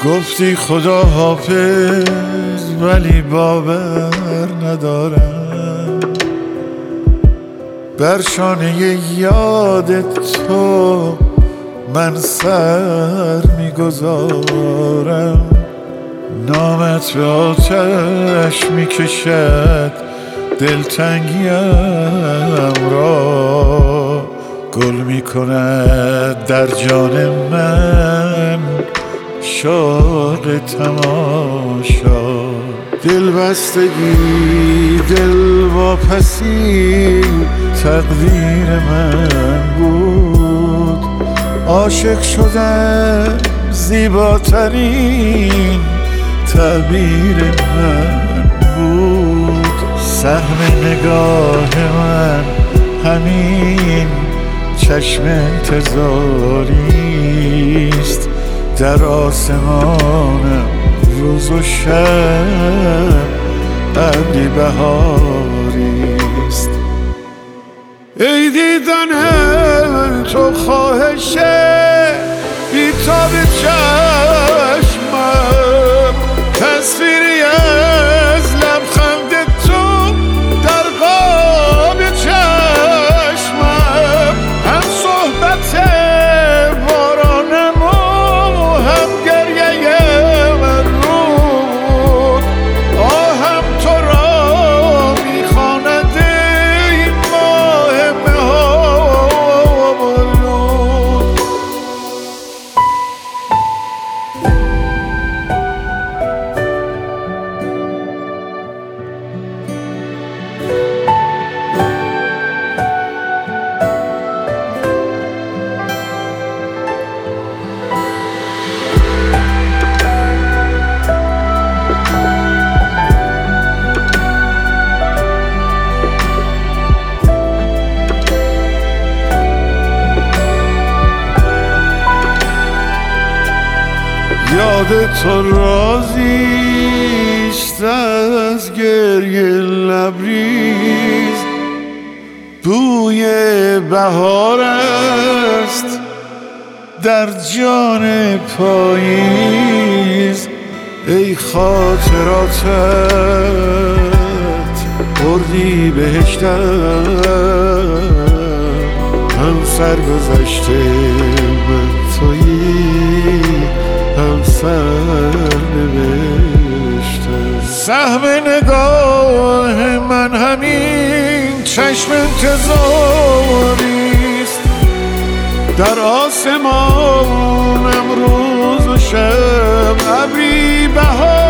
گفتی خدا حافظ ولی باور ندارم، بر شانه یاد تو من سر میگذارم. نامت به آتش میکشد دلتنگیم را، گل میکند در جان من شوق تماشا. دل بستگی دل واپسی تقدیر من بود، عاشق شدن زیباترین تعبیر من بود. سهم نگاه من همین چشم انتظاریست، در آسمانم روز و شب ابری بهاریست. ای دیدن تو خواهش بیتاب چشمم، تصویری از لبخند تو در قاب چشمم. هم صحبت بارانم و هم گریه من رود، آهم تو را میخواند این ماه مه‌آلود. یاد تو رازیست از گریه لبریز، بوی بهار است در جان پاییز. ای خاطراتت بردی بهشتم، هم سرگذشته من تویی هم سرنوشتم. سهم نگاه من همین چشم انتظاریست، در آسمانم روز و شب ابری بهار